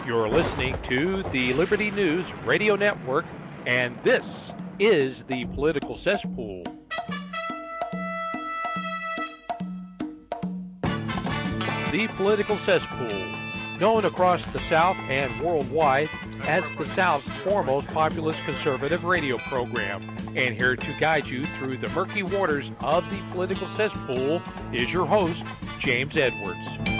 You're listening to the Liberty News Radio Network, and this is the Political Cesspool. The Political Cesspool, known across the South and worldwide as the South's foremost populist conservative radio program. And here to guide you through the murky waters of the political cesspool is your host, James Edwards.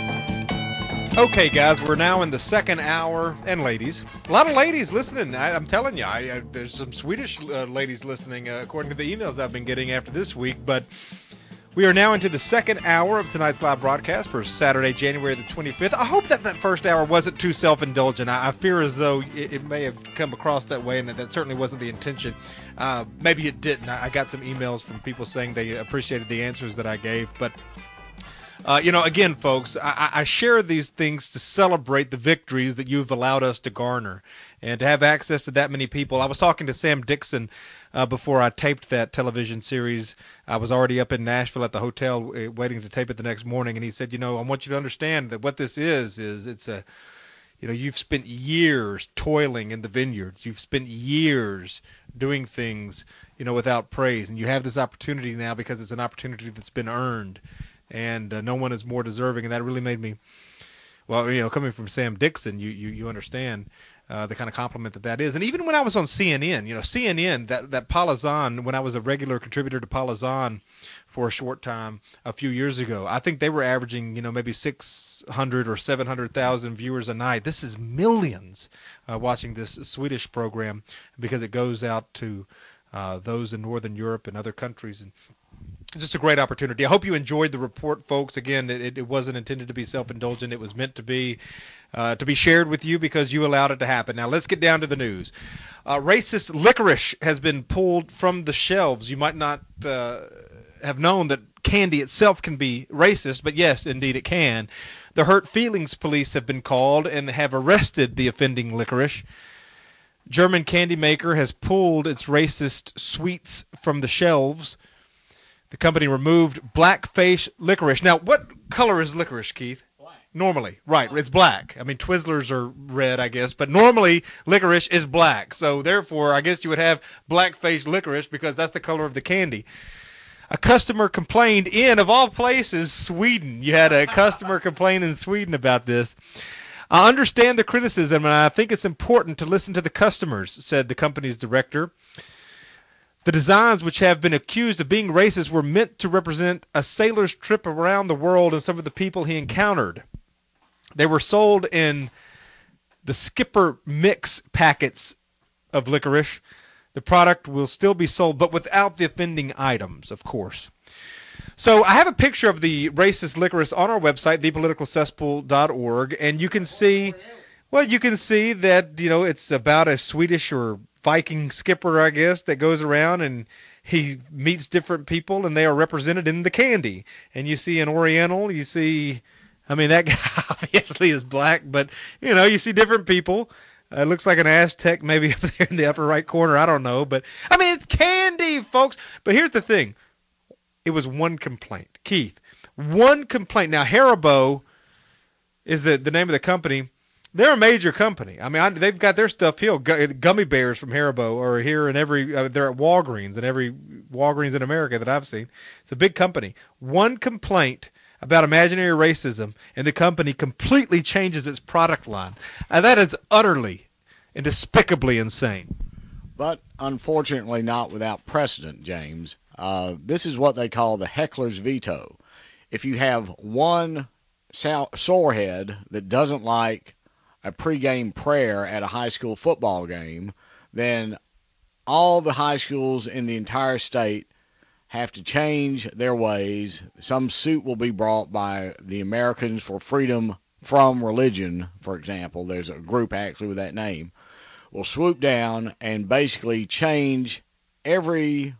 Okay, guys, we're now in the second hour, and ladies. A lot of ladies listening. I'm telling you, there's some Swedish ladies listening, according to the emails I've been getting after this week. But we are now into the second hour of tonight's live broadcast for Saturday, January the 25th. I hope that first hour wasn't too self-indulgent. I fear as though it may have come across that way, and that certainly wasn't the intention. Maybe it didn't. I got some emails from people saying they appreciated the answers that I gave, but again, folks, I share these things to celebrate the victories that you've allowed us to garner and to have access to that many people. I was talking to Sam Dixon before I taped that television series. I was already up in Nashville at the hotel waiting to tape it the next morning, and he said, I want you to understand that what this is it's a, you've spent years toiling in the vineyards. You've spent years doing things, without praise, and you have this opportunity now because it's an opportunity that's been earned. And no one is more deserving, and that really made me, coming from Sam Dixon, you understand the kind of compliment that is. And even when I was on CNN, CNN, that Palazan, when I was a regular contributor to Palazan for a short time a few years ago, I think they were averaging, maybe 600 or 700,000 viewers a night. This is millions watching this Swedish program because it goes out to those in Northern Europe and other countries. And it's just a great opportunity. I hope you enjoyed the report, folks. Again, it wasn't intended to be self-indulgent. It was meant to be shared with you because you allowed it to happen. Now, let's get down to the news. Racist licorice has been pulled from the shelves. You might not have known that candy itself can be racist, but yes, indeed it can. The Hurt Feelings Police have been called and have arrested the offending licorice. German candy maker has pulled its racist sweets from the shelves. The company removed blackface licorice. Now, what color is licorice, Keith? Black. Normally, right, it's black. I mean, Twizzlers are red, I guess, but normally licorice is black. So therefore, I guess you would have blackface licorice because that's the color of the candy. A customer complained in, of all places, Sweden. You had a customer complain in Sweden about this. I understand the criticism, and I think it's important to listen to the customers, said the company's director. The designs, which have been accused of being racist, were meant to represent a sailor's trip around the world and some of the people he encountered. They were sold in the Skipper Mix packets of licorice. The product will still be sold, but without the offending items, of course. So I have a picture of the racist licorice on our website, thepoliticalcesspool.org, and you can see, that, it's about a Swedish or Viking skipper, I guess, that goes around and he meets different people and they are represented in the candy. And you see an Oriental, that guy obviously is black, but, you see different people. It looks like an Aztec maybe up there in the upper right corner. I don't know, but, it's candy, folks. But here's the thing. It was one complaint. Keith, one complaint. Now, Haribo is the name of the company. They're a major company. They've got their stuff here. Gummy bears from Haribo are here in every. They're at Walgreens and every Walgreens in America that I've seen. It's a big company. One complaint about imaginary racism, and the company completely changes its product line. That is utterly and despicably insane. But unfortunately, not without precedent, James. This is what they call the heckler's veto. If you have one sorehead that doesn't like a pregame prayer at a high school football game, then all the high schools in the entire state have to change their ways. Some suit will be brought by the Americans for Freedom from Religion, for example. There's a group actually with that name. Will swoop down and basically change every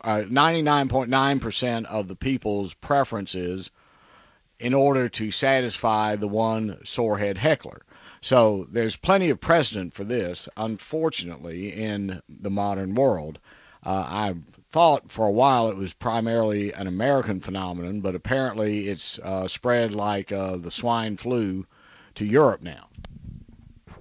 99.9% of the people's preferences in order to satisfy the one sorehead heckler. So there's plenty of precedent for this, unfortunately, in the modern world. I thought for a while it was primarily an American phenomenon, but apparently it's spread like the swine flu to Europe now.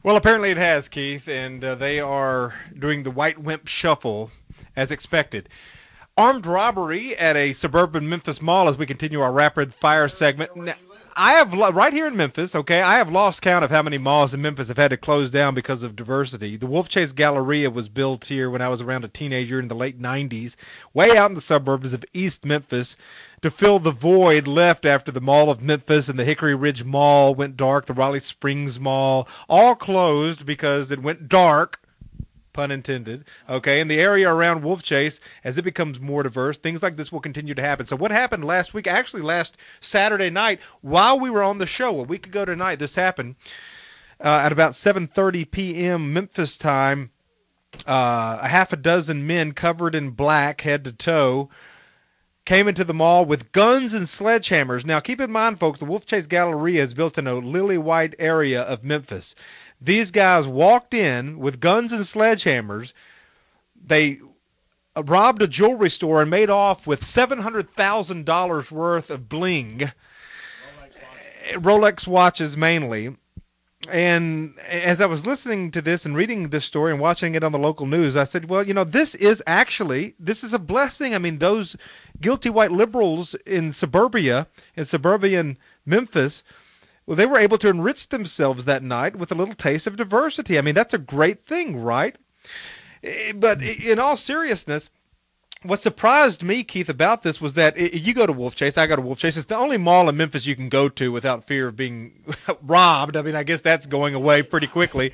Well, apparently it has, Keith, and they are doing the White Wimp Shuffle as expected. Armed robbery at a suburban Memphis mall as we continue our rapid fire segment. Now, I have, right here in Memphis, okay, I have lost count of how many malls in Memphis have had to close down because of diversity. The Wolf Chase Galleria was built here when I was around a teenager in the late 90s, way out in the suburbs of East Memphis, to fill the void left after the Mall of Memphis and the Hickory Ridge Mall went dark, the Raleigh Springs Mall, all closed because it went dark, pun intended, okay, in the area around Wolf Chase. As it becomes more diverse, things like this will continue to happen. So what happened last week, actually last Saturday night, while we were on the show, a week ago tonight, this happened at about 7:30 p.m. Memphis time. A half a dozen men covered in black, head to toe, came into the mall with guns and sledgehammers. Now, keep in mind, folks, the Wolf Chase Galleria is built in a lily white area of Memphis. These guys walked in with guns and sledgehammers. They robbed a jewelry store and made off with $700,000 worth of bling. Rolex watches mainly. And as I was listening to this and reading this story and watching it on the local news, I said, well, this is a blessing. I mean, those guilty white liberals in suburbia, in suburban Memphis, well, they were able to enrich themselves that night with a little taste of diversity. I mean, that's a great thing, right? But in all seriousness, what surprised me, Keith, about this was that you go to Wolf Chase, I go to Wolf Chase. It's the only mall in Memphis you can go to without fear of being robbed. I mean, I guess that's going away pretty quickly.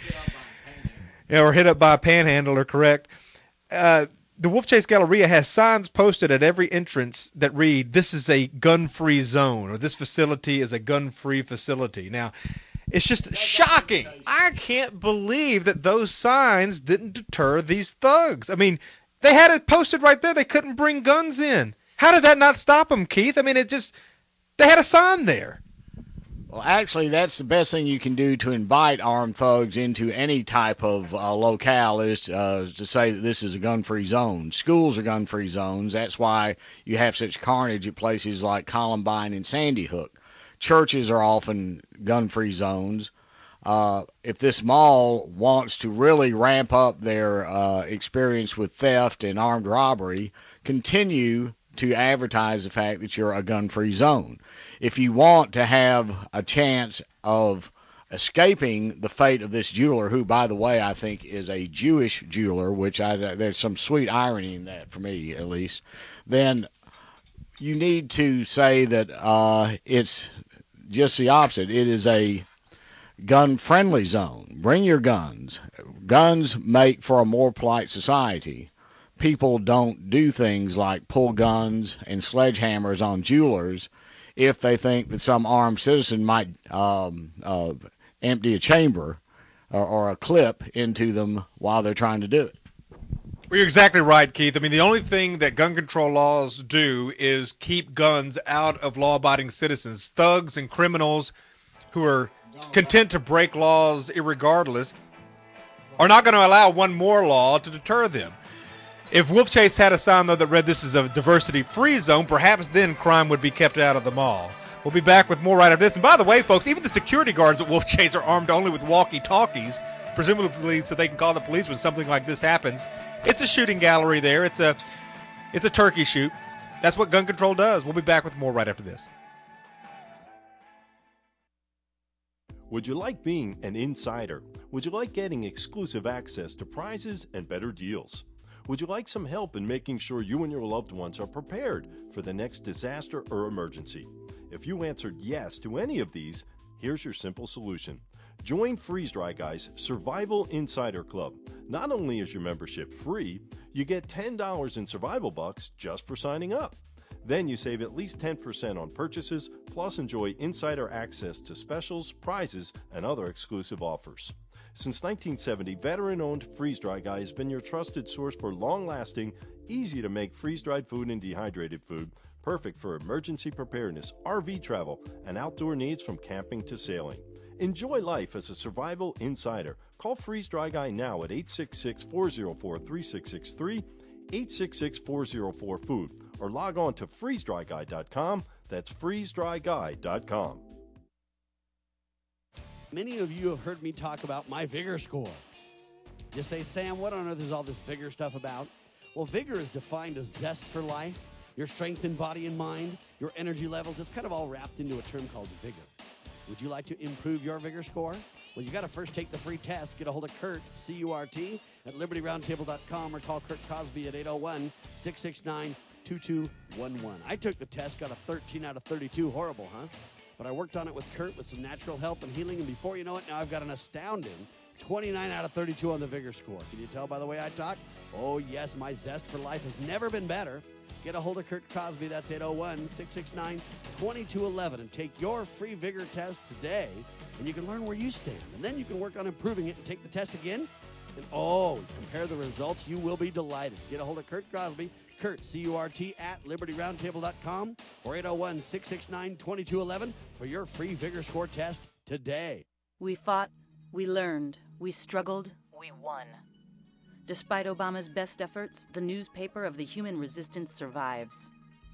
Or hit up by a panhandler, correct. The Wolf Chase Galleria has signs posted at every entrance that read, "This is a gun-free zone," or "This facility is a gun-free facility." Now, it's just shocking. I can't believe that those signs didn't deter these thugs. I mean, they had it posted right there. They couldn't bring guns in. How did that not stop them, Keith? I mean, they had a sign there. Well, actually, that's the best thing you can do to invite armed thugs into any type of locale is to say that this is a gun-free zone. Schools are gun-free zones. That's why you have such carnage at places like Columbine and Sandy Hook. Churches are often gun-free zones. If this mall wants to really ramp up their experience with theft and armed robbery, continue to advertise the fact that you're a gun-free zone. If you want to have a chance of escaping the fate of this jeweler, who, by the way, I think is a Jewish jeweler, which there's some sweet irony in that for me, at least, then you need to say that it's just the opposite. It is a gun-friendly zone. Bring your guns. Guns make for a more polite society. People don't do things like pull guns and sledgehammers on jewelers if they think that some armed citizen might empty a chamber or a clip into them while they're trying to do it. Well, you're exactly right, Keith. I mean, the only thing that gun control laws do is keep guns out of law-abiding citizens. Thugs and criminals who are content to break laws irregardless are not going to allow one more law to deter them. If Wolf Chase had a sign, though, that read "This is a diversity-free zone," perhaps then crime would be kept out of the mall. We'll be back with more right after this. And by the way, folks, even the security guards at Wolf Chase are armed only with walkie-talkies, presumably so they can call the police when something like this happens. It's a shooting gallery there. It's a turkey shoot. That's what gun control does. We'll be back with more right after this. Would you like being an insider? Would you like getting exclusive access to prizes and better deals? Would you like some help in making sure you and your loved ones are prepared for the next disaster or emergency? If you answered yes to any of these, here's your simple solution. Join Freeze Dry Guy's Survival Insider Club. Not only is your membership free, you get $10 in survival bucks just for signing up. Then you save at least 10% on purchases, plus enjoy insider access to specials, prizes, and other exclusive offers. Since 1970, veteran-owned Freeze Dry Guy has been your trusted source for long-lasting, easy-to-make freeze-dried food and dehydrated food, perfect for emergency preparedness, RV travel, and outdoor needs from camping to sailing. Enjoy life as a survival insider. Call Freeze Dry Guy now at 866-404-3663, 866-404-FOOD, or log on to freezedryguy.com. That's freezedryguy.com. Many of you have heard me talk about my Vigor score. You say, Sam, what on earth is all this Vigor stuff about? Well, Vigor is defined as zest for life, your strength in body and mind, your energy levels. It's kind of all wrapped into a term called Vigor. Would you like to improve your Vigor score? Well, you got to first take the free test. Get a hold of Kurt, C-U-R-T, at LibertyRoundtable.com or call Kurt Cosby at 801-669-2211. I took the test, got a 13 out of 32. Horrible, huh? But I worked on it with Kurt with some natural help and healing, and before you know it, now I've got an astounding 29 out of 32 on the Vigor score. Can you tell by the way I talk? Oh, yes, my zest for life has never been better. Get a hold of Kurt Cosby. That's 801-669-2211, and take your free Vigor test today, and you can learn where you stand. And then you can work on improving it and take the test again. And, compare the results. You will be delighted. Get a hold of Kurt Cosby. Kurt, C-U-R-T, at LibertyRoundtable.com or 801-669-2211 for your free Vigor score test today. We fought, we learned, we struggled, we won. Despite Obama's best efforts, the newspaper of the human resistance survives.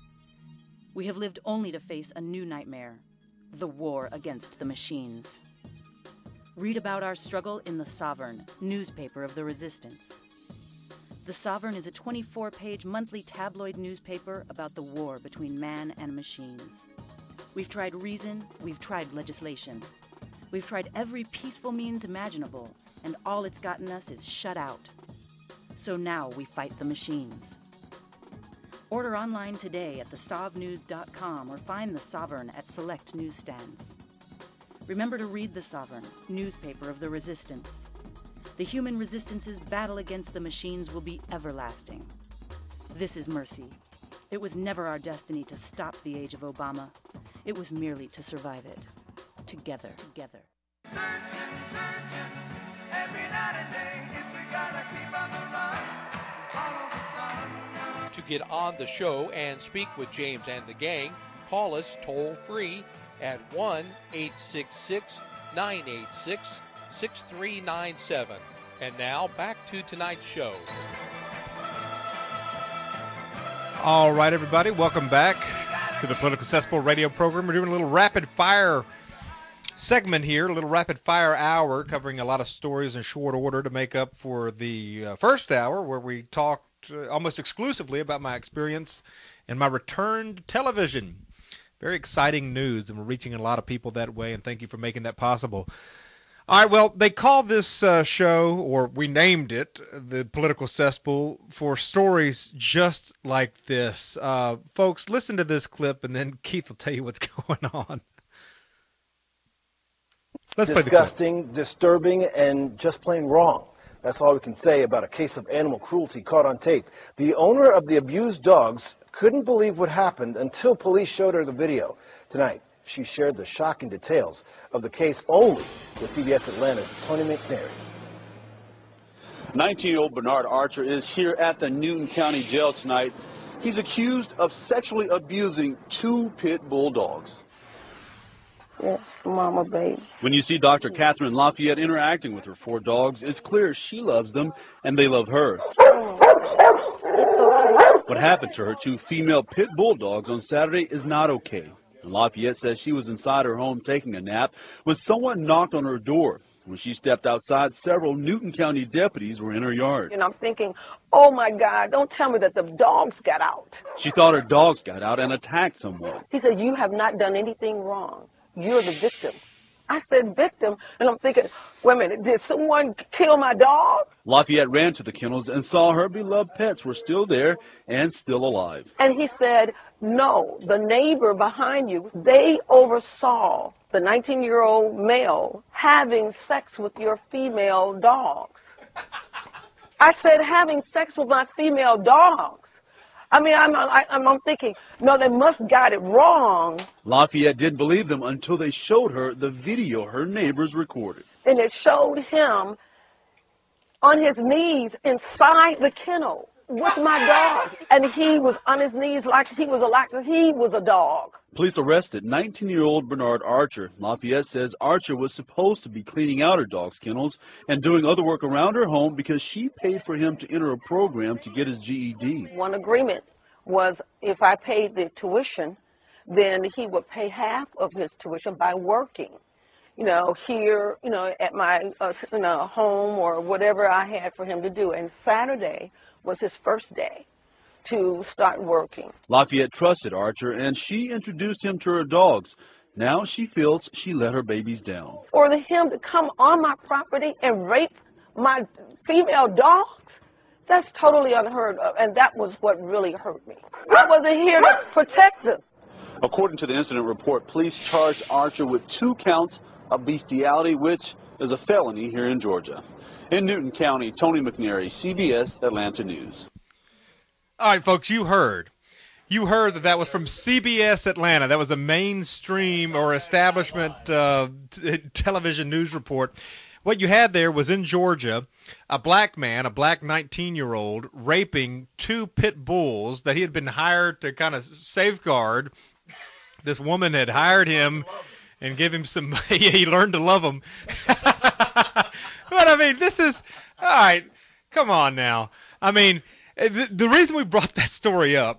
We have lived only to face a new nightmare, the war against the machines. Read about our struggle in The Sovereign, newspaper of the resistance. The Sovereign is a 24-page monthly tabloid newspaper about the war between man and machines. We've tried reason, we've tried legislation. We've tried every peaceful means imaginable, and all it's gotten us is shut out. So now we fight the machines. Order online today at thesovnews.com or find The Sovereign at select newsstands. Remember to read The Sovereign, newspaper of the resistance. The human resistance's battle against the machines will be everlasting. This is mercy. It was never our destiny to stop the age of Obama. It was merely to survive it. Together. Searching, every night and day, if we gotta keep on the run, follow the sun. To get on the show and speak with James and the gang, call us toll free at 1-866-986-6397. And now, back to tonight's show. All right, everybody, welcome back to the Political Cesspool radio program. We're doing a little rapid-fire segment here, a little rapid-fire hour, covering a lot of stories in short order to make up for the first hour, where we talked almost exclusively about my experience and my return to television. Very exciting news, and we're reaching a lot of people that way, and thank you for making that possible. All right, well, they call this show, or we named it, the Political Cesspool, for stories just like this. Folks, listen to this clip, and then Keith will tell you what's going on. Let's play the clip. Disgusting, disturbing, and just plain wrong. That's all we can say about a case of animal cruelty caught on tape. The owner of the abused dogs couldn't believe what happened until police showed her the video. Tonight, she shared the shocking details of the case only with CBS Atlanta's Tony McNary. 19-year-old Bernard Archer is here at the Newton County Jail tonight. He's accused of sexually abusing 2 pit bull dogs. Yes, mama, baby. When you see Dr. Catherine Lafayette interacting with her 4 dogs, it's clear she loves them and they love her. What happened to her 2 female pit bull dogs on Saturday is not okay. And Lafayette says she was inside her home taking a nap when someone knocked on her door. When she stepped outside, several Newton County deputies were in her yard. And I'm thinking, oh, my God, don't tell me that the dogs got out. She thought her dogs got out and attacked someone. He said, you have not done anything wrong. You're the victim. I said victim, and I'm thinking, wait a minute, did someone kill my dog? Lafayette ran to the kennels and saw her beloved pets were still there and still alive. And he said, no, the neighbor behind you, they oversaw the 19-year-old male having sex with your female dogs. I said, having sex with my female dogs. I mean, I'm thinking, no, they must got it wrong. Lafayette didn't believe them until they showed her the video her neighbors recorded. And it showed him on his knees inside the kennel with my dog. And he was on his knees like he was a dog. Police arrested 19-year-old Bernard Archer. Lafayette says Archer was supposed to be cleaning out her dog's kennels and doing other work around her home because she paid for him to enter a program to get his GED. One agreement was if I paid the tuition, then he would pay half of his tuition by working. here, at my home or whatever I had for him to do. And Saturday was his first day to start working. Lafayette trusted Archer, and she introduced him to her dogs. Now she feels she let her babies down. For him to come on my property and rape my female dogs, that's totally unheard of, and that was what really hurt me. I wasn't here to protect them. According to the incident report, police charged Archer with 2 counts of bestiality, which is a felony here in Georgia. In Newton County, Tony McNary, CBS Atlanta News. All right, folks, you heard that was from CBS Atlanta. That was a mainstream or establishment television news report. What you had there was in Georgia, a black man, a black 19-year-old, raping 2 pit bulls that he had been hired to kind of safeguard. This woman had hired him and give him some, he learned to love them. But, I mean, this is, all right, come on now. I mean, the reason we brought that story up,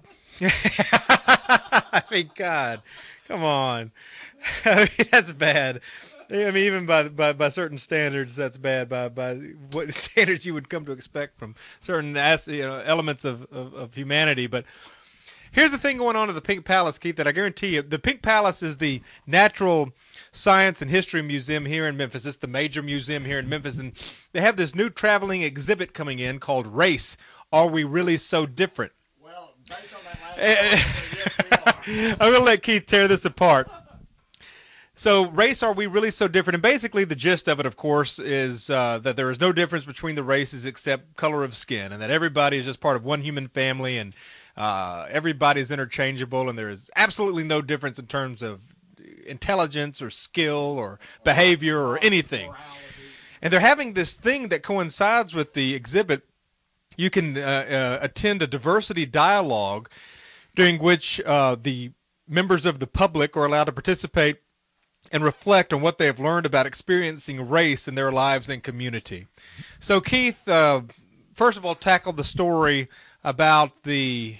I mean, God, come on. I mean, that's bad. I mean, even by certain standards, that's bad. By what standards you would come to expect from certain elements of humanity. But here's the thing going on at the Pink Palace, Keith, that I guarantee you, the Pink Palace is the Natural Science and History Museum here in Memphis. It's the major museum here in Memphis, and they have this new traveling exhibit coming in called Race. Are We Really So Different? Well, based on that last yes, I'm going to let Keith tear this apart. So, race, are we really so different? And basically the gist of it, of course, is that there is no difference between the races except color of skin, and that everybody is just part of one human family, and everybody's interchangeable, and there is absolutely no difference in terms of intelligence or skill or behavior or anything. And they're having this thing that coincides with the exhibit. You can attend a diversity dialogue during which the members of the public are allowed to participate and reflect on what they have learned about experiencing race in their lives and community. So, Keith, first of all, tackle the story about the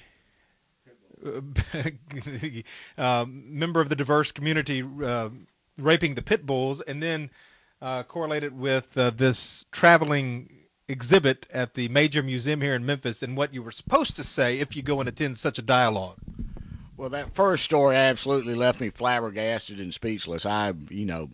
member of the diverse community raping the pit bulls, and then correlate it with this traveling exhibit at the major museum here in Memphis and what you were supposed to say if you go and attend such a dialogue. Well, that first story absolutely left me flabbergasted and speechless. You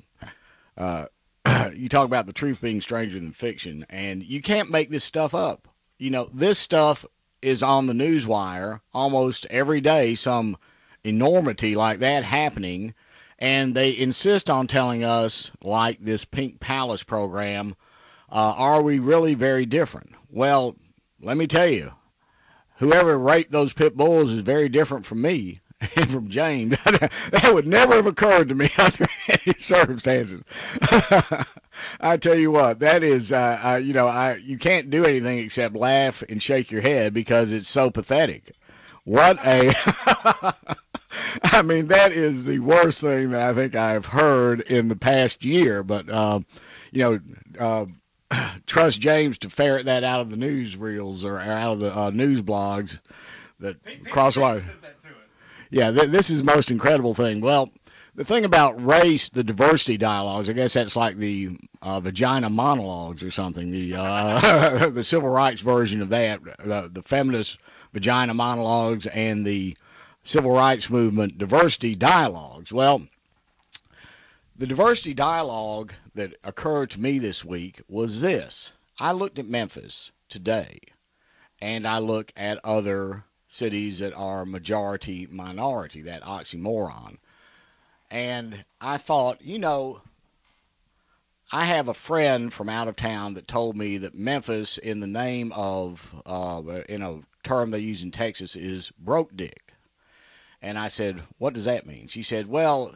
talk about the truth being stranger than fiction, and you can't make this stuff up. This stuff is on the newswire almost every day, some enormity like that happening, and they insist on telling us, like this Pink Palace program, are we really very different? Well, let me tell you, whoever raped those pit bulls is very different from me and from James. That would never have occurred to me under any circumstances. I tell you what, that is, you can't do anything except laugh and shake your head because it's so pathetic. What a, I mean, that is the worst thing that I think I've heard in the past year. But, trust James to ferret that out of the newsreels or out of the news blogs that crosswise. Yeah, this is the most incredible thing. Well, the thing about race, the diversity dialogues, I guess that's like the vagina monologues or something, the civil rights version of that, the feminist vagina monologues and the civil rights movement diversity dialogues. Well, the diversity dialogue that occurred to me this week was this. I looked at Memphis today, and I look at other cities that are majority minority, that oxymoron. And I thought, I have a friend from out of town that told me that Memphis, in the name of, in a term they use in Texas, is broke dick. And I said, what does that mean? She said, well,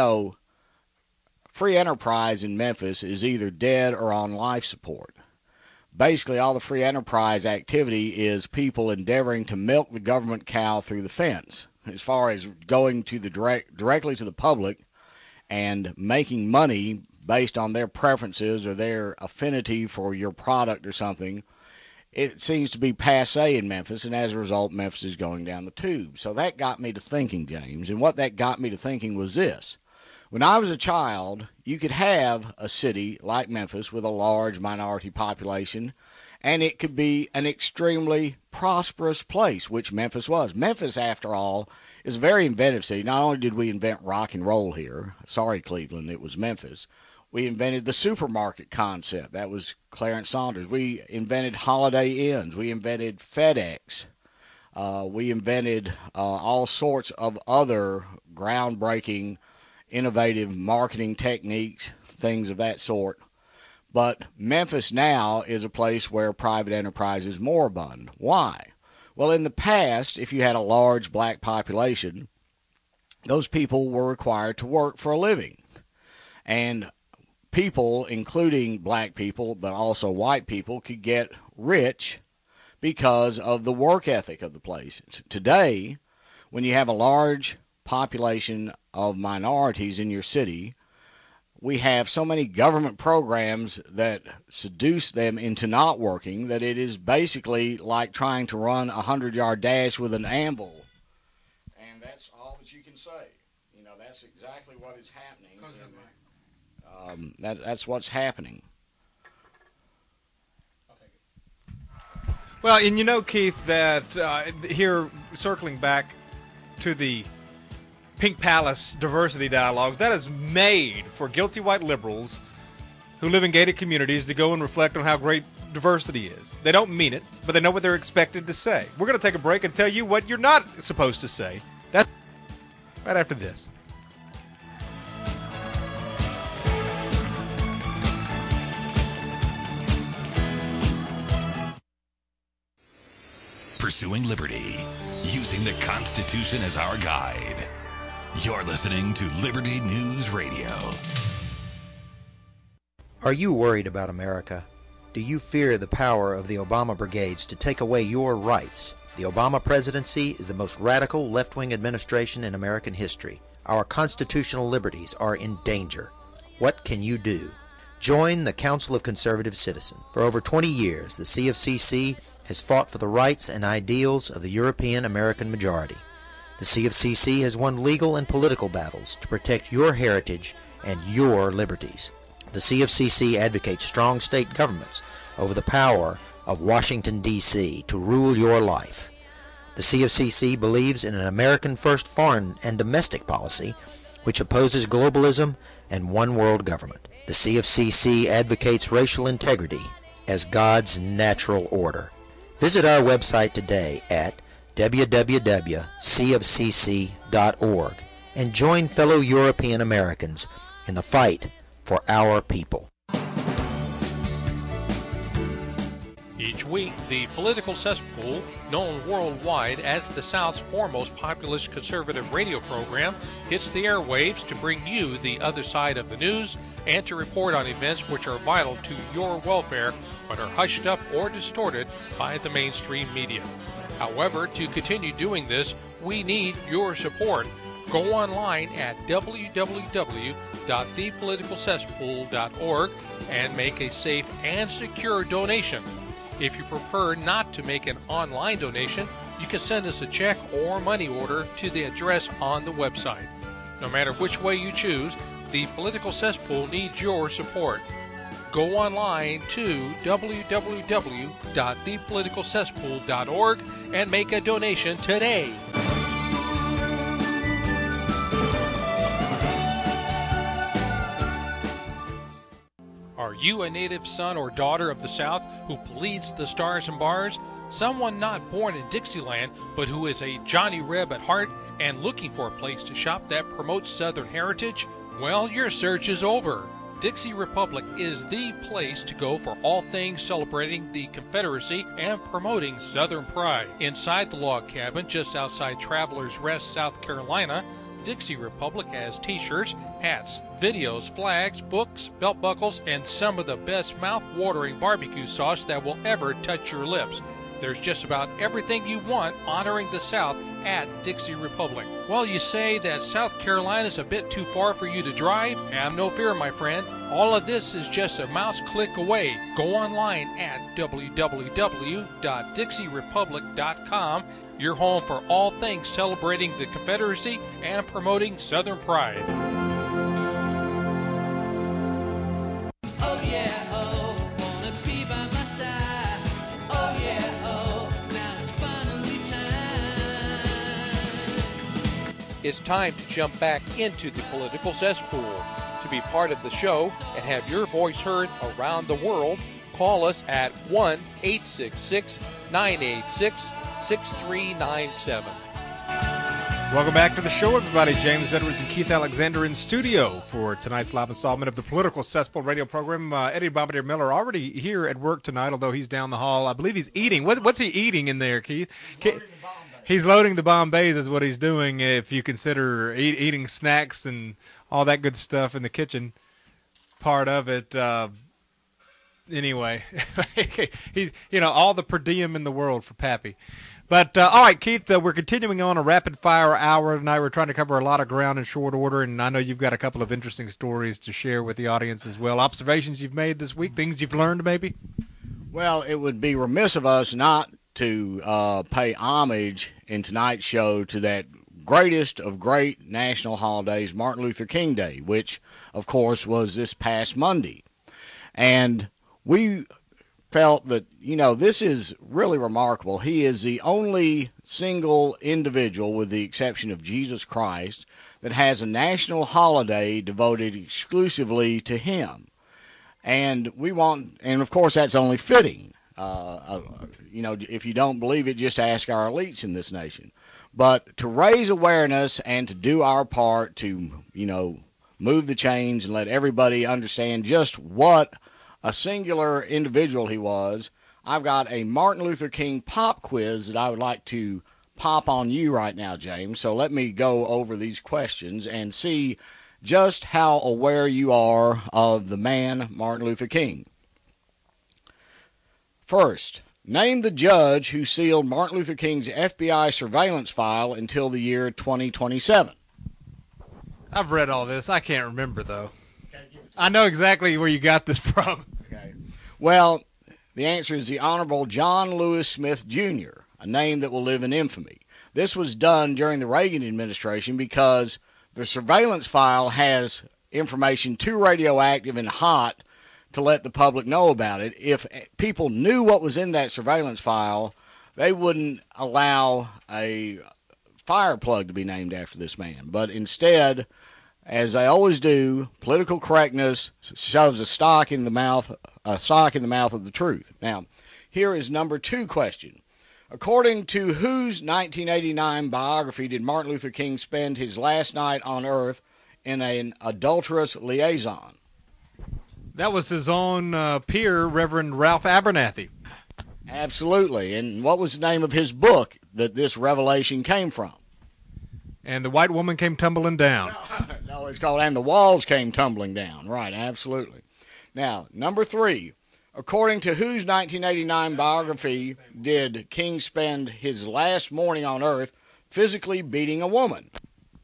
free enterprise in Memphis is either dead or on life support. Basically, all the free enterprise activity is people endeavoring to milk the government cow through the fence, as far as going to the directly to the public and making money based on their preferences or their affinity for your product or something. It seems to be passé in Memphis, and as a result, Memphis is going down the tube. So that got me to thinking, James, and what that got me to thinking was this. When I was a child, you could have a city like Memphis with a large minority population, and it could be an extremely prosperous place, which Memphis was. Memphis, after all, is a very inventive city. Not only did we invent rock and roll here, sorry, Cleveland, it was Memphis. We invented the supermarket concept. That was Clarence Saunders. We invented Holiday Inns. We invented FedEx. We invented all sorts of other groundbreaking, innovative marketing techniques, things of that sort. But Memphis now is a place where private enterprise is moribund. Why? Well, in the past, if you had a large black population, those people were required to work for a living. And people, including black people, but also white people, could get rich because of the work ethic of the place. Today, when you have a large population of minorities in your city, we have so many government programs that seduce them into not working that it is basically like trying to run a 100-yard dash with an anvil. And that's all that you can say. You know, that's exactly what is happening. That's what's happening. Well, and you know, Keith, that here, circling back to the Pink Palace diversity dialogues, that is made for guilty white liberals who live in gated communities to go and reflect on how great diversity is. They don't mean it, but they know what they're expected to say. We're going to take a break and tell you what you're not supposed to say. That's right after this. Pursuing liberty, using the Constitution as our guide. You're listening to Liberty News Radio. Are you worried about America? Do you fear the power of the Obama brigades to take away your rights? The Obama presidency is the most radical left-wing administration in American history. Our constitutional liberties are in danger. What can you do? Join the Council of Conservative Citizens. For over 20 years, the CFCC has fought for the rights and ideals of the European American majority. The CFCC has won legal and political battles to protect your heritage and your liberties. The CFCC advocates strong state governments over the power of Washington, D.C. to rule your life. The CFCC believes in an American-first foreign and domestic policy which opposes globalism and one-world government. The CFCC advocates racial integrity as God's natural order. Visit our website today at www.cfcc.org and join fellow European Americans in the fight for our people. Each week, the Political Cesspool, known worldwide as the South's foremost populist conservative radio program, hits the airwaves to bring you the other side of the news and to report on events which are vital to your welfare but are hushed up or distorted by the mainstream media. However, to continue doing this, we need your support. Go online at www.thepoliticalcesspool.org and make a safe and secure donation. If you prefer not to make an online donation, you can send us a check or money order to the address on the website. No matter which way you choose, the Political Cesspool needs your support. Go online to www.thepoliticalcesspool.org and make a donation today. Are you a native son or daughter of the South who bleeds the stars and bars? Someone not born in Dixieland, but who is a Johnny Reb at heart and looking for a place to shop that promotes Southern heritage? Well, your search is over. Dixie Republic is the place to go for all things celebrating the Confederacy and promoting Southern pride. Inside the log cabin just outside Travelers Rest, South Carolina, Dixie Republic has t-shirts, hats, videos, flags, books, belt buckles, and some of the best mouth-watering barbecue sauce that will ever touch your lips. There's just about everything you want honoring the South at Dixie Republic. Well, you say that South Carolina's a bit too far for you to drive? Have no fear, my friend. All of this is just a mouse click away. Go online at www.dixierepublic.com, your home for all things celebrating the Confederacy and promoting Southern pride. it's time to jump back into the political cesspool. To be part of the show and have your voice heard around the world, call us at 1-866-986-6397. Welcome back to the show, everybody. James Edwards and Keith Alexander in studio for tonight's live installment of the Political Cesspool radio program. Eddie Bombardier Miller already here at work tonight, although he's down the hall. I believe he's eating. What's he eating in there, Keith? He's loading the Bombays is what he's doing, if you consider eating snacks and all that good stuff in the kitchen part of it. Anyway, he's, all the per diem in the world for Pappy. But, all right, Keith, we're continuing on a rapid-fire hour tonight. We're trying to cover a lot of ground in short order, and I know you've got a couple of interesting stories to share with the audience as well. Observations you've made this week, things you've learned maybe? Well, it would be remiss of us not to pay homage in tonight's show to that greatest of great national holidays, Martin Luther King Day, which, of course, was this past Monday. And we felt that, this is really remarkable. He is the only single individual, with the exception of Jesus Christ, that has a national holiday devoted exclusively to him. And of course, that's only fitting. If you don't believe it, just ask our elites in this nation. But to raise awareness and to do our part to, move the chains and let everybody understand just what a singular individual he was, I've got a Martin Luther King pop quiz that I would like to pop on you right now, James. So let me go over these questions and see just how aware you are of the man Martin Luther King. First, name the judge who sealed Martin Luther King's FBI surveillance file until the year 2027. I've read all this. I can't remember, though. I know exactly where you got this from. Okay. Well, the answer is the Honorable John Lewis Smith, Jr., a name that will live in infamy. This was done during the Reagan administration because the surveillance file has information too radioactive and hot to let the public know about it. If people knew what was in that surveillance file, they wouldn't allow a fire plug to be named after this man. But instead, as they always do, political correctness shoves a sock in the mouth of the truth. Now, here is number 2 question. According to whose 1989 biography did Martin Luther King spend his last night on earth in an adulterous liaison? That was his own peer, Reverend Ralph Abernathy. Absolutely. And what was the name of his book that this revelation came from? And the white woman came tumbling down. No, it's called And the Walls Came Tumbling Down. Right, absolutely. Now, number 3. According to whose 1989 biography did King spend his last morning on earth physically beating a woman?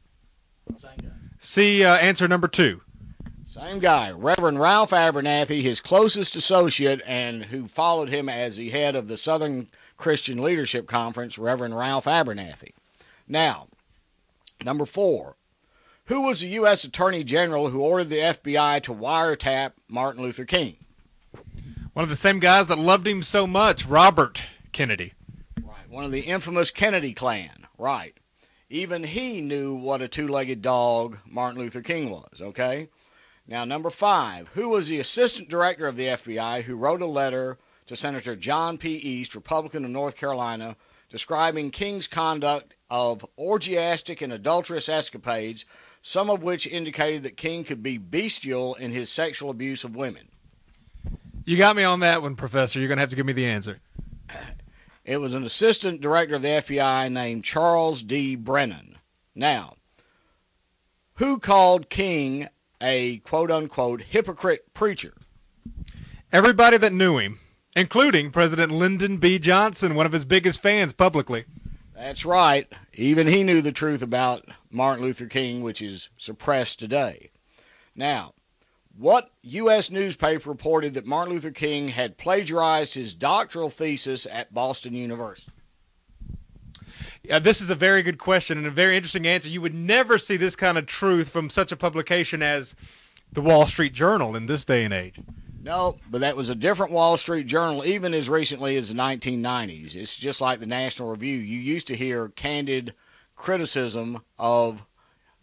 See answer number 2. Same guy, Reverend Ralph Abernathy, his closest associate and who followed him as the head of the Southern Christian Leadership Conference, Reverend Ralph Abernathy. Now, number 4. Who was the U.S. Attorney General who ordered the FBI to wiretap Martin Luther King? One of the same guys that loved him so much, Robert Kennedy. Right, one of the infamous Kennedy clan. Right. Even he knew what a two-legged dog Martin Luther King was, okay? Now, number 5. Who was the assistant director of the FBI who wrote a letter to Senator John P. East, Republican of North Carolina, describing King's conduct of orgiastic and adulterous escapades, some of which indicated that King could be bestial in his sexual abuse of women? You got me on that one, Professor. You're going to have to give me the answer. It was an assistant director of the FBI named Charles D. Brennan. Now, who called King a quote-unquote hypocrite preacher? Everybody that knew him, including President Lyndon B. Johnson, one of his biggest fans publicly. That's right. Even he knew the truth about Martin Luther King, which is suppressed today. Now, what U.S. newspaper reported that Martin Luther King had plagiarized his doctoral thesis at Boston University? Yeah, this is a very good question and a very interesting answer. You would never see this kind of truth from such a publication as the Wall Street Journal in this day and age. No, but that was a different Wall Street Journal even as recently as the 1990s. It's just like the National Review. You used to hear candid criticism of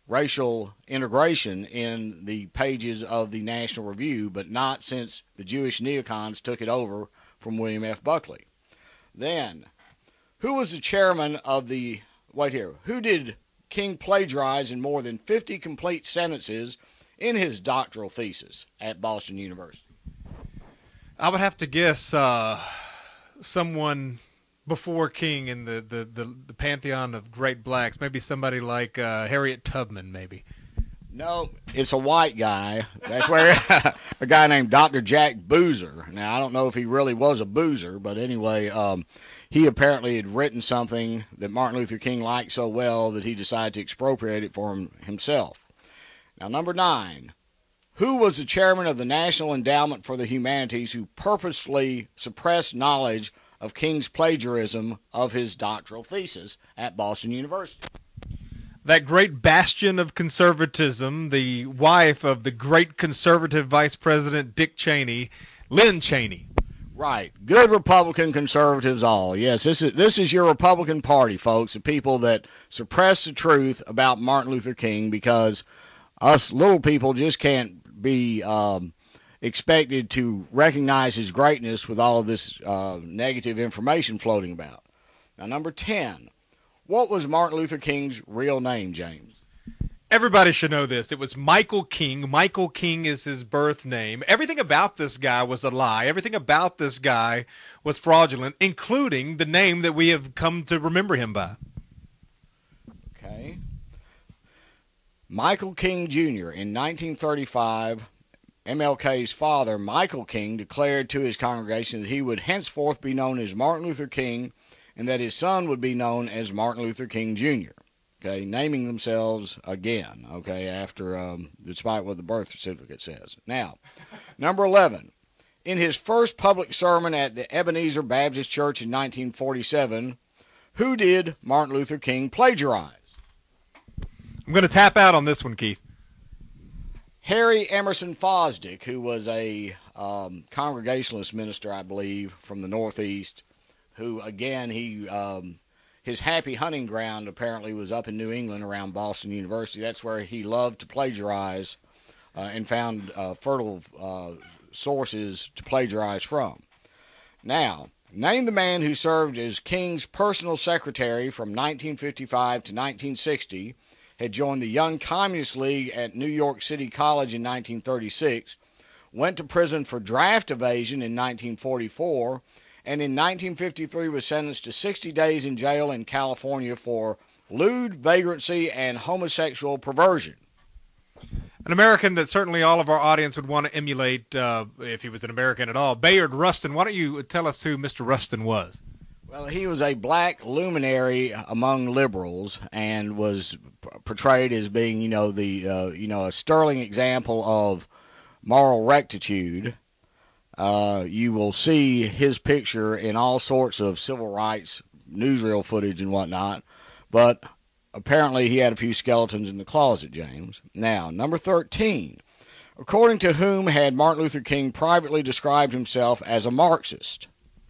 racial integration in the pages of the National Review, but not since the Jewish neocons took it over from William F. Buckley. Then, who was the chairman of the, who did King plagiarize in more than 50 complete sentences in his doctoral thesis at Boston University? I would have to guess someone before King in the pantheon of great blacks, maybe somebody like Harriet Tubman, maybe. No, it's a white guy. That's where a guy named Dr. Jack Boozer. Now, I don't know if he really was a boozer, but anyway, he apparently had written something that Martin Luther King liked so well that he decided to expropriate it for himself. Now, number 9, who was the chairman of the National Endowment for the Humanities who purposely suppressed knowledge of King's plagiarism of his doctoral thesis at Boston University? That great bastion of conservatism, the wife of the great conservative Vice President Dick Cheney, Lynn Cheney. Right. Good Republican conservatives all. Yes, this is your Republican Party, folks, the people that suppress the truth about Martin Luther King because us little people just can't be expected to recognize his greatness with all of this negative information floating about. Now, number 10. What was Martin Luther King's real name, James? Everybody should know this. It was Michael King. Michael King is his birth name. Everything about this guy was a lie. Everything about this guy was fraudulent, including the name that we have come to remember him by. Okay. Michael King Jr. In 1935, MLK's father, Michael King, declared to his congregation that he would henceforth be known as Martin Luther King and that his son would be known as Martin Luther King Jr., okay, naming themselves again, okay, after, despite what the birth certificate says. Now, number 11, in his first public sermon at the Ebenezer Baptist Church in 1947, who did Martin Luther King plagiarize? I'm going to tap out on this one, Keith. Harry Emerson Fosdick, who was a Congregationalist minister, I believe, from the Northeast, who, again, his happy hunting ground apparently was up in New England around Boston University. That's where he loved to plagiarize and found fertile sources to plagiarize from. Now, name the man who served as King's personal secretary from 1955 to 1960, had joined the Young Communist League at New York City College in 1936, went to prison for draft evasion in 1944, and in 1953 was sentenced to 60 days in jail in California for lewd, vagrancy, and homosexual perversion. An American that certainly all of our audience would want to emulate if he was an American at all. Bayard Rustin. Why don't you tell us who Mr. Rustin was? Well, he was a black luminary among liberals and was portrayed as being, a sterling example of moral rectitude. You will see his picture in all sorts of civil rights newsreel footage and whatnot, but apparently he had a few skeletons in the closet, James. Now, number 13. According to whom had Martin Luther King privately described himself as a Marxist?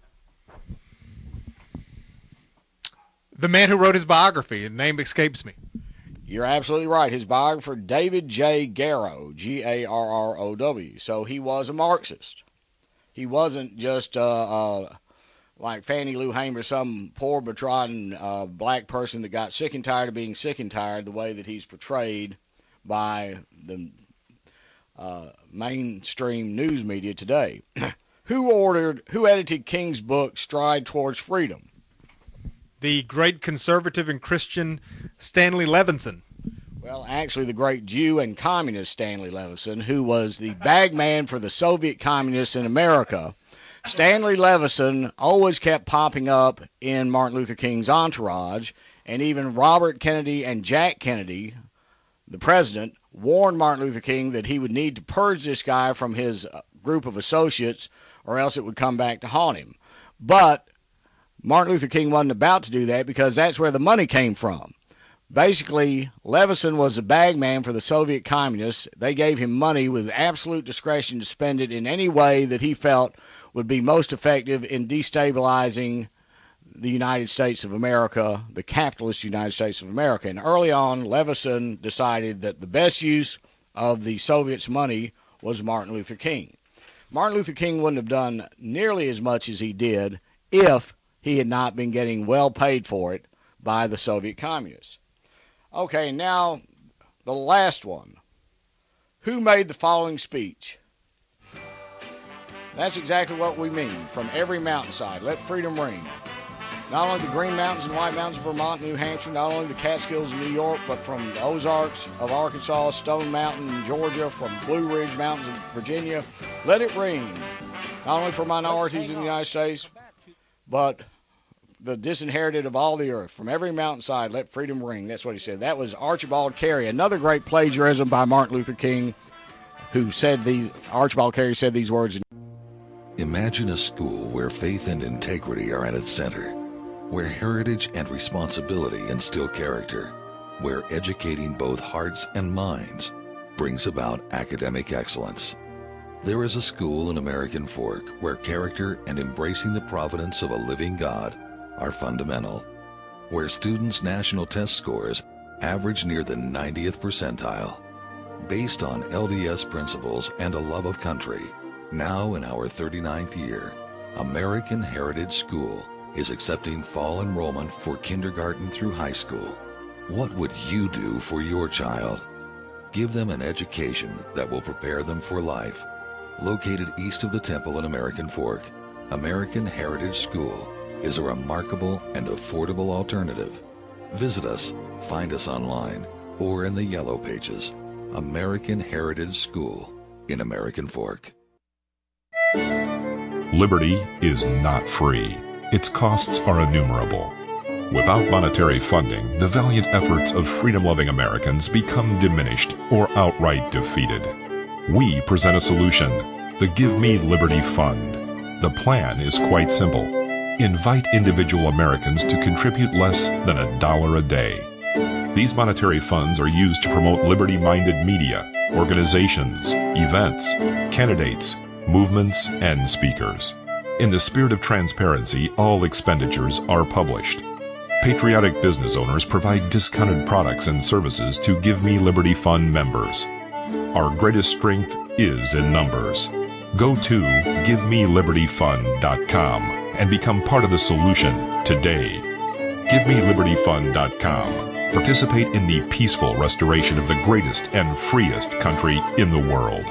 The man who wrote his biography. His name escapes me. You're absolutely right. His biographer, David J. Garrow, Garrow. So he was a Marxist. He wasn't just like Fannie Lou Hamer, some poor, betrodden black person that got sick and tired of being sick and tired the way that he's portrayed by the mainstream news media today. Who edited King's book, Stride Towards Freedom? The great conservative and Christian Stanley Levinson. Well, actually, the great Jew and communist Stanley Levinson, who was the bagman for the Soviet communists in America. Stanley Levinson always kept popping up in Martin Luther King's entourage, and even Robert Kennedy and Jack Kennedy, the president, warned Martin Luther King that he would need to purge this guy from his group of associates or else it would come back to haunt him. But Martin Luther King wasn't about to do that because that's where the money came from. Basically, Levinson was the bagman for the Soviet communists. They gave him money with absolute discretion to spend it in any way that he felt would be most effective in destabilizing the United States of America, the capitalist United States of America. And early on, Leveson decided that the best use of the Soviets' money was Martin Luther King. Martin Luther King wouldn't have done nearly as much as he did if he had not been getting well paid for it by the Soviet communists. Okay, now the last one. Who made the following speech? That's exactly what we mean. From every mountainside, let freedom ring. Not only the Green Mountains and White Mountains of Vermont and New Hampshire, not only the Catskills of New York, but from the Ozarks of Arkansas, Stone Mountain in Georgia, from Blue Ridge Mountains of Virginia, let it ring. Not only for minorities in the United States, but the disinherited of all the earth. From every mountainside, let freedom ring. That's what he said. That was Archibald Carey, another great plagiarism by Martin Luther King, who said these. Archibald Carey said these words. Imagine a school where faith and integrity are at its center, where heritage and responsibility instill character, where educating both hearts and minds brings about academic excellence. There is a school in American Fork where character and embracing the providence of a living God are fundamental, where students' national test scores average near the 90th percentile. Based on LDS principles and a love of country, now in our 39th year, American Heritage School is accepting fall enrollment for kindergarten through high school. What would you do for your child? Give them an education that will prepare them for life. Located east of the Temple in American Fork, American Heritage School is a remarkable and affordable alternative. Visit us, find us online, or in the Yellow Pages. American Heritage School in American Fork. Liberty is not free. Its costs are innumerable. Without monetary funding, the valiant efforts of freedom-loving Americans become diminished or outright defeated. We present a solution, the Give Me Liberty Fund. The plan is quite simple. Invite individual Americans to contribute less than $1 a day. These monetary funds are used to promote liberty-minded media, organizations, events, candidates, movements, and speakers. In the spirit of transparency, all expenditures are published. Patriotic business owners provide discounted products and services to Give Me Liberty Fund members. Our greatest strength is in numbers. Go to GiveMeLibertyFund.com and become part of the solution today. GiveMeLibertyFund.com. Participate in the peaceful restoration of the greatest and freest country in the world.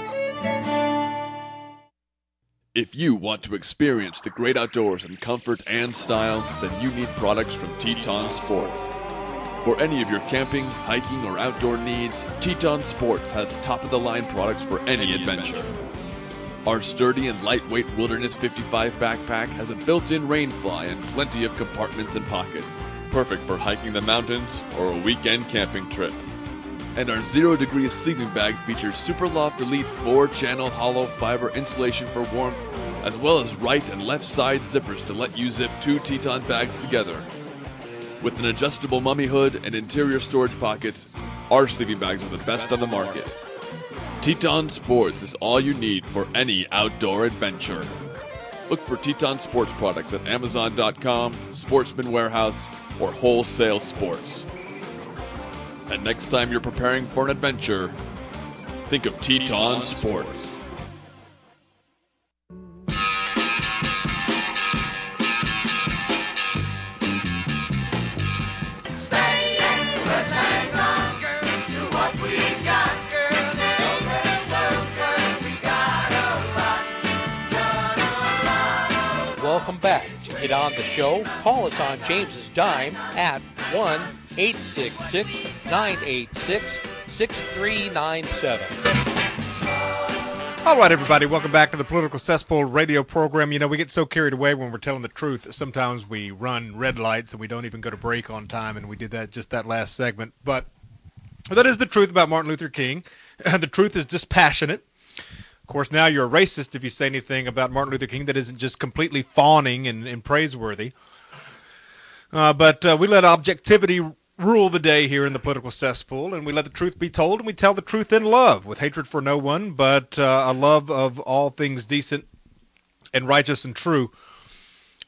If you want to experience the great outdoors in comfort and style, then you need products from Teton Sports. For any of your camping, hiking, or outdoor needs, Teton Sports has top-of-the-line products for any adventure. Our sturdy and lightweight Wilderness 55 backpack has a built-in rain fly and plenty of compartments and pockets, perfect for hiking the mountains or a weekend camping trip. And our 0 Degrees sleeping bag features Superloft Elite 4-channel hollow fiber insulation for warmth, as well as right and left side zippers to let you zip 2 Teton bags together. With an adjustable mummy hood and interior storage pockets, our sleeping bags are the best on the market. Teton Sports is all you need for any outdoor adventure. Look for Teton Sports products at Amazon.com, Sportsman Warehouse, or Wholesale Sports. And next time you're preparing for an adventure, think of Teton Sports. Stay in, let's hang on, girl, to what we got, girl. The old world, girl, we got a lot. Welcome back. To get on the show, call us on James's Dime at 1-866-986-6397. All right, everybody, welcome back to the Political Cesspool radio program. You know, we get so carried away when we're telling the truth that sometimes we run red lights and we don't even go to break on time, and we did that just that last segment. But that is the truth about Martin Luther King. The truth is dispassionate. Of course, now you're a racist if you say anything about Martin Luther King that isn't just completely fawning and praiseworthy. But we let objectivity rule the day here in the Political Cesspool, and we let the truth be told, and we tell the truth in love, with hatred for no one, but a love of all things decent and righteous and true.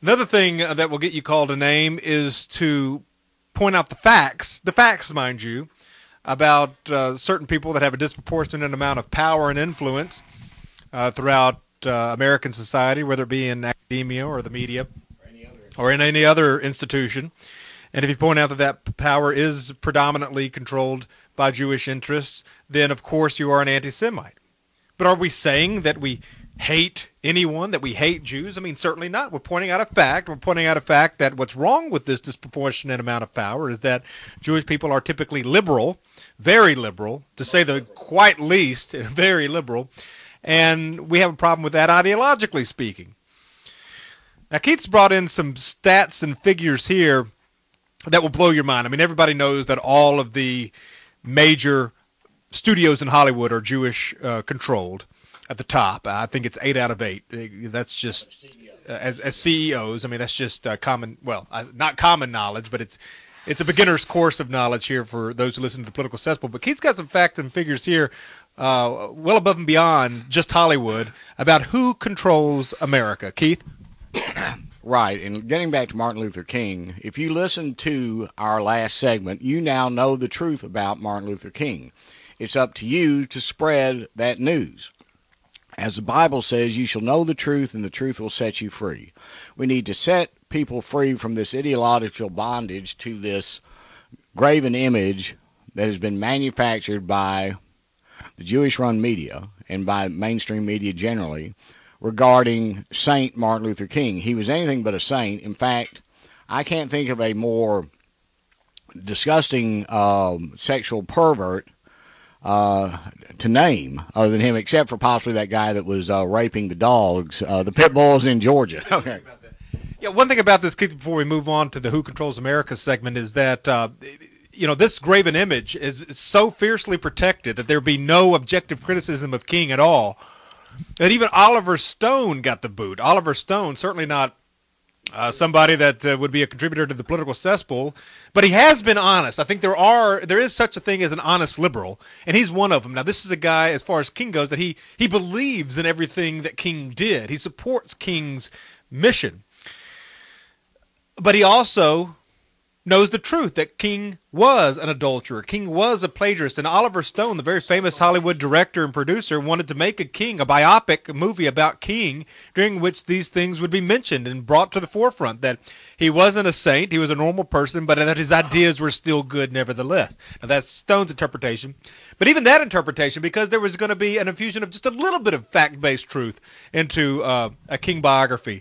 Another thing that will get you called a name is to point out the facts, mind you, about certain people that have a disproportionate amount of power and influence throughout American society, whether it be in academia or the media or in any other institution. And if you point out that that power is predominantly controlled by Jewish interests, then of course you are an anti-Semite. But are we saying that we hate anyone, that we hate Jews? I mean, certainly not. We're pointing out a fact. We're pointing out a fact that what's wrong with this disproportionate amount of power is that Jewish people are typically liberal, very liberal, to say the quite least, very liberal, and we have a problem with that ideologically speaking. Now, Keith's brought in some stats and figures here that will blow your mind. I mean, everybody knows that all of the major studios in Hollywood are Jewish controlled at the top. I think it's 8 out of 8. That's just as CEOs. I mean, that's just common. Well, not common knowledge, but it's a beginner's course of knowledge here for those who listen to the Political Cesspool. But Keith's got some facts and figures here, well above and beyond just Hollywood, about who controls America. Keith. Right, and getting back to Martin Luther King, if you listen to our last segment, you now know the truth about Martin Luther King. It's up to you to spread that news. As the Bible says, you shall know the truth, and the truth will set you free. We need to set people free from this ideological bondage to this graven image that has been manufactured by the Jewish-run media and by mainstream media generally, regarding Saint Martin Luther King. He was anything but a saint. In fact, I can't think of a more disgusting sexual pervert to name other than him, except for possibly that guy that was raping the dogs, the pit bulls in Georgia. Okay. Yeah, one thing about this, Keith, before we move on to the Who Controls America segment, is that this graven image is so fiercely protected that there be no objective criticism of King at all. And even Oliver Stone got the boot. Oliver Stone, certainly not somebody that would be a contributor to the Political Cesspool, but he has been honest. I think there is such a thing as an honest liberal, and he's one of them. Now, this is a guy, as far as King goes, that he believes in everything that King did. He supports King's mission. But he also knows the truth, that King was an adulterer. King was a plagiarist. And Oliver Stone, the very famous Hollywood director and producer, wanted to make a biopic movie about King, during which these things would be mentioned and brought to the forefront, that he wasn't a saint, he was a normal person, but that his ideas were still good nevertheless. Now, that's Stone's interpretation. But even that interpretation, because there was going to be an infusion of just a little bit of fact-based truth into a King biography,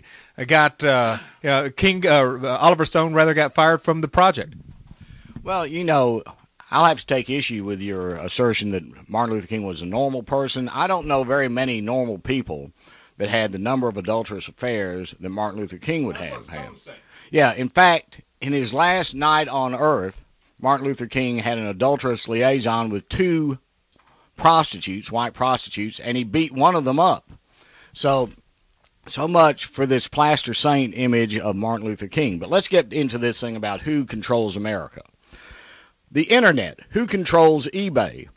Oliver Stone rather got fired from the project. Well, I'll have to take issue with your assertion that Martin Luther King was a normal person. I don't know very many normal people that had the number of adulterous affairs that Martin Luther King would have had. Yeah, in fact, in his last night on earth, Martin Luther King had an adulterous liaison with 2 prostitutes, white prostitutes, and he beat one of them up. So much for this plaster saint image of Martin Luther King. But let's get into this thing about who controls America. The Internet. Who controls eBay?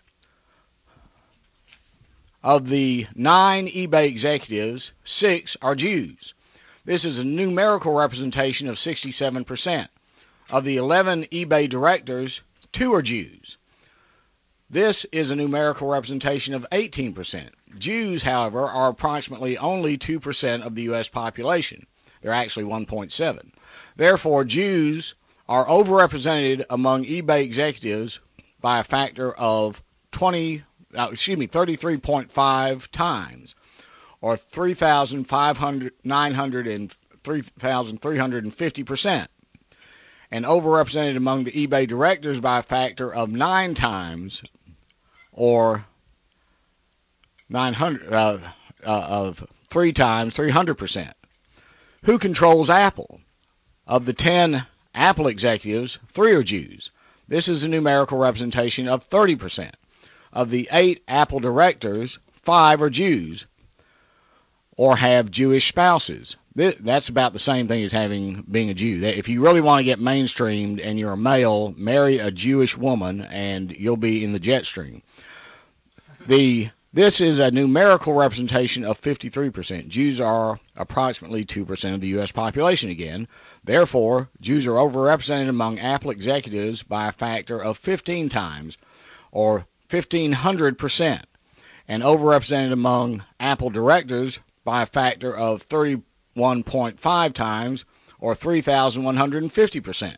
Of the 9 eBay executives, 6 are Jews. This is a numerical representation of 67%. Of the 11 eBay directors, 2 are Jews. This is a numerical representation of 18%. Jews, however, are approximately only 2% of the U.S. population. They're actually 1.7. Therefore, Jews are overrepresented among eBay executives by a factor of 33.5 times, or 3,350%, and overrepresented among the eBay directors by a factor of 9 times, or 3 times 300%. Who controls Apple? Of the 10 Apple executives, 3 are Jews. This is a numerical representation of 30%. Of the 8 Apple directors, 5 are Jews or have Jewish spouses. That's about the same thing as being a Jew. If you really want to get mainstreamed and you're a male, marry a Jewish woman and you'll be in the jet stream. The This is a numerical representation of 53%. Jews are approximately 2% of the U.S. population again. Therefore, Jews are overrepresented among Apple executives by a factor of 15 times, or 1,500%, and overrepresented among Apple directors by a factor of 31.5 times, or 3,150%.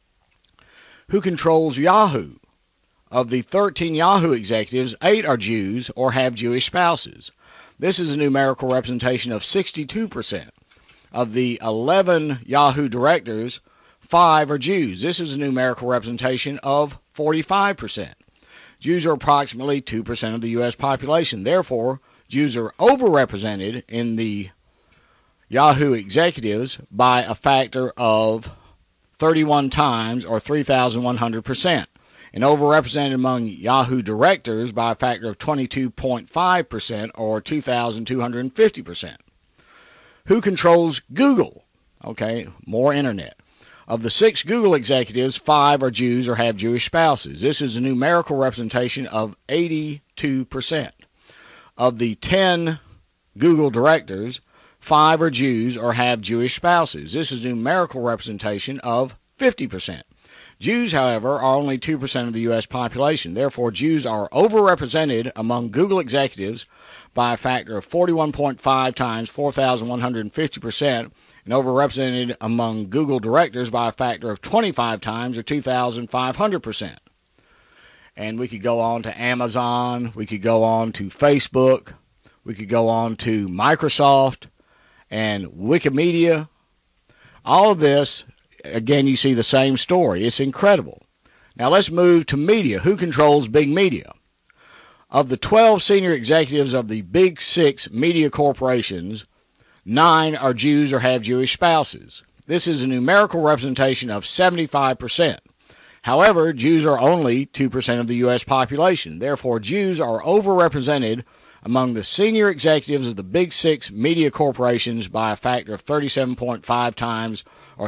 Who controls Yahoo? Of the 13 Yahoo executives, 8 are Jews or have Jewish spouses. This is a numerical representation of 62%. Of the 11 Yahoo directors, 5 are Jews. This is a numerical representation of 45%. Jews are approximately 2% of the U.S. population. Therefore, Jews are overrepresented in the Yahoo executives by a factor of 31 times, or 3,100%. And overrepresented among Yahoo directors by a factor of 22.5%, or 2,250%. Who controls Google? Okay, more internet. Of the 6 Google executives, 5 are Jews or have Jewish spouses. This is a numerical representation of 82%. Of the 10 Google directors, 5 are Jews or have Jewish spouses. This is a numerical representation of 50%. Jews, however, are only 2% of the U.S. population. Therefore, Jews are overrepresented among Google executives by a factor of 41.5 times, 4,150%, and overrepresented among Google directors by a factor of 25 times, or 2,500%. And we could go on to Amazon, we could go on to Facebook, we could go on to Microsoft and Wikimedia. All of this, again, you see the same story. It's incredible. Now let's move to media. Who controls big media? Of the 12 senior executives of the big 6 media corporations, 9 are Jews or have Jewish spouses. This is a numerical representation of 75%. However, Jews are only 2% of the U.S. population. Therefore, Jews are overrepresented among the senior executives of the big 6 media corporations by a factor of 37.5 times, or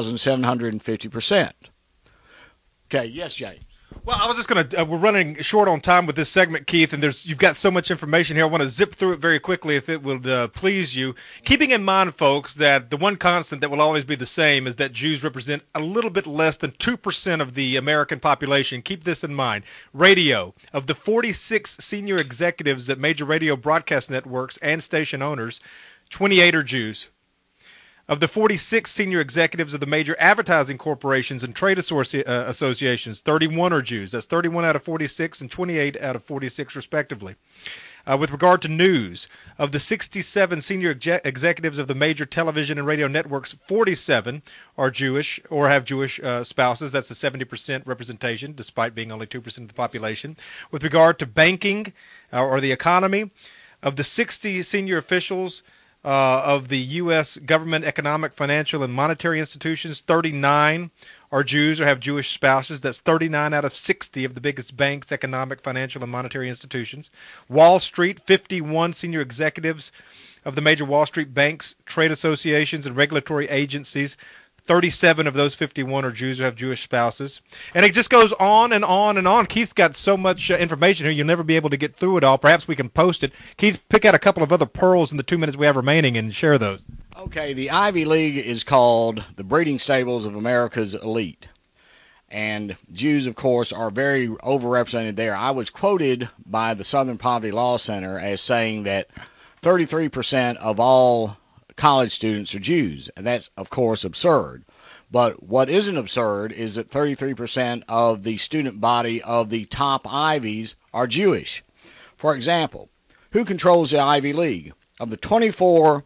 3,750%. Okay, yes, Jay. Well, I was just going to, we're running short on time with this segment, Keith, and you've got so much information here. I want to zip through it very quickly if it would please you. Keeping in mind, folks, that the one constant that will always be the same is that Jews represent a little bit less than 2% of the American population. Keep this in mind. Radio. Of the 46 senior executives at major radio broadcast networks and station owners, 28 are Jews. Of the 46 senior executives of the major advertising corporations and trade associations, 31 are Jews. That's 31 out of 46 and 28 out of 46, respectively. With regard to news, of the 67 senior executives of the major television and radio networks, 47 are Jewish or have Jewish spouses. That's a 70% representation, despite being only 2% of the population. With regard to banking or the economy, of the 60 senior officials of the U.S. government, economic, financial, and monetary institutions, 39 are Jews or have Jewish spouses. That's 39 out of 60 of the biggest banks, economic, financial, and monetary institutions. Wall Street, 51 senior executives of the major Wall Street banks, trade associations, and regulatory agencies. 37 of those 51 are Jews who have Jewish spouses. And it just goes on and on and on. Keith's got so much information here, you'll never be able to get through it all. Perhaps we can post it. Keith, pick out a couple of other pearls in the 2 minutes we have remaining and share those. Okay, the Ivy League is called the breeding stables of America's elite. And Jews, of course, are very overrepresented there. I was quoted by the Southern Poverty Law Center as saying that 33% of all college students are Jews, and that's, of course, absurd. But what isn't absurd is that 33% of the student body of the top Ivies are Jewish. For example, who controls the Ivy League? Of the 24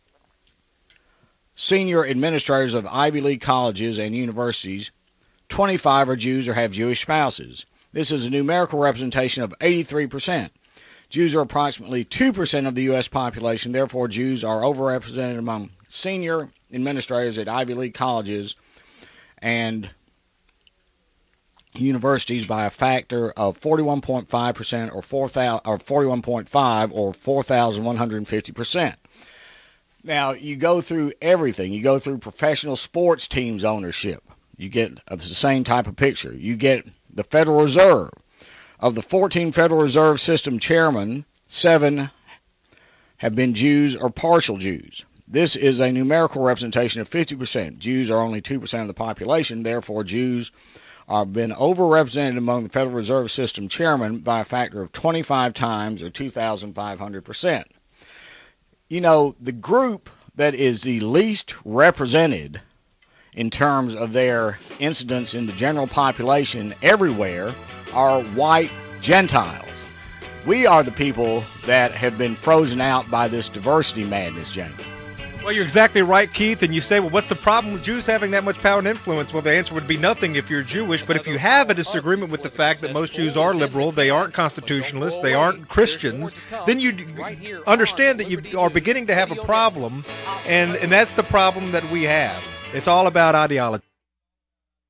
senior administrators of Ivy League colleges and universities, 25 are Jews or have Jewish spouses. This is a numerical representation of 83%. Jews are approximately 2% of the U.S. population. Therefore, Jews are overrepresented among senior administrators at Ivy League colleges and universities by a factor of 41.5% or 41.5 or 4,150%. Now, you go through everything. You go through professional sports teams ownership. You get the same type of picture. You get the Federal Reserve. Of the 14 Federal Reserve System chairmen, 7 have been Jews or partial Jews. This is a numerical representation of 50%. Jews are only 2% of the population. Therefore, Jews have been overrepresented among the Federal Reserve System chairmen by a factor of 25 times or 2,500%. You know, the group that is the least represented in terms of their incidence in the general population everywhere are white Gentiles. We are the people that have been frozen out by this diversity madness, Jamie. Well, you're exactly right, Keith. And you say, well, what's the problem with Jews having that much power and influence? Well, the answer would be nothing if you're Jewish. But if you have a disagreement with the fact that most Jews are liberal, they aren't constitutionalists, they aren't Christians, then you understand that you are beginning to have a problem. And that's the problem that we have. It's all about ideology.